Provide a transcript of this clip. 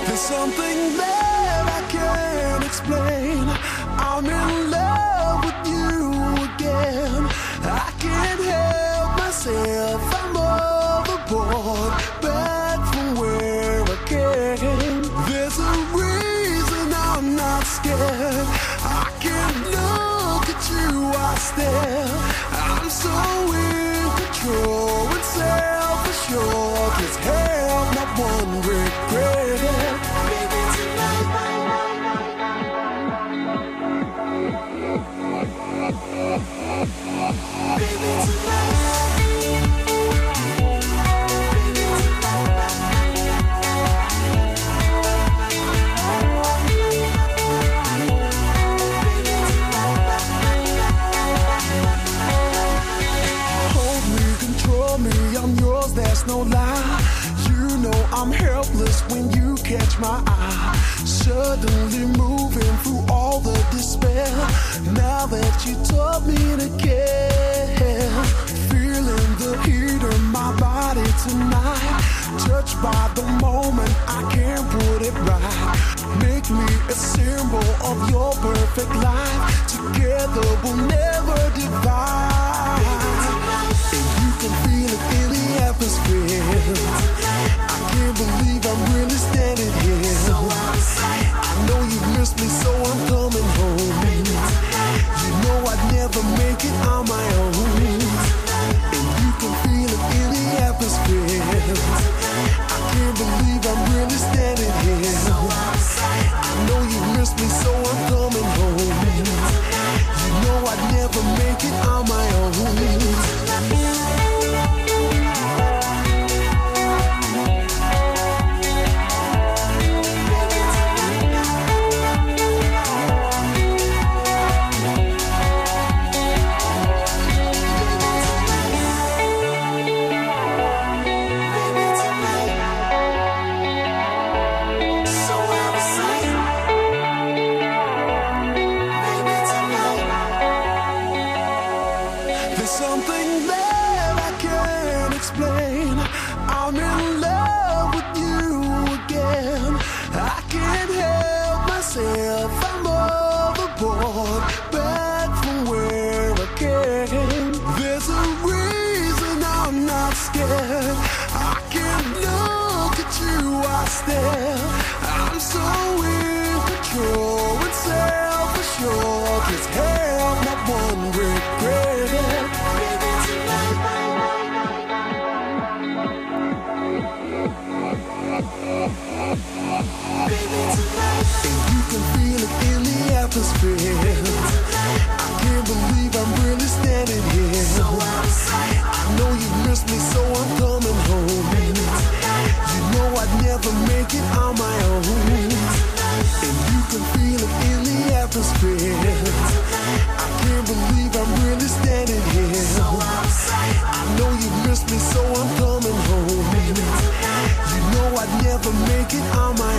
There's something that I can't explain. I'm in love with you again. I can't help myself. I'm overboard, back from where I came. There's a reason I'm not scared. I can't look at you, I stare. I'm so in control and self-assured. Can't help not one regret. Baby, tonight. Baby, tonight. There's no lie. You know I'm helpless when you catch my eye. Suddenly moving through all the despair. Now that you taught me to care. Feeling the heat of my body tonight. Touched by the moment, I can't put it right. Make me a symbol of your perfect life. Together we'll never divide. And you can feel it in the atmosphere. I can't believe I'm really standing here. I know you miss me, so I'm coming home. You know I'd never make it on my own. And you can feel it in the atmosphere. I can't believe I'm really standing here. I know you miss me, so I'm coming home. You know I'd never make it on my own. Something that I can't explain. I'm in love with you again. I can't help myself. I'm overboard, back from where I came. There's a reason I'm not scared. I can't look at you, I stare. I'm so in control and self-assured. Can't help not one regret. And you can feel it in the atmosphere. I can't believe I'm really standing here. I know you miss me, so I'm coming home. You know I'd never make it on my own. And you can feel it in the atmosphere. I can't believe I'm really standing here. I know you miss me, so I'm coming home. You know I'd never make it on my own.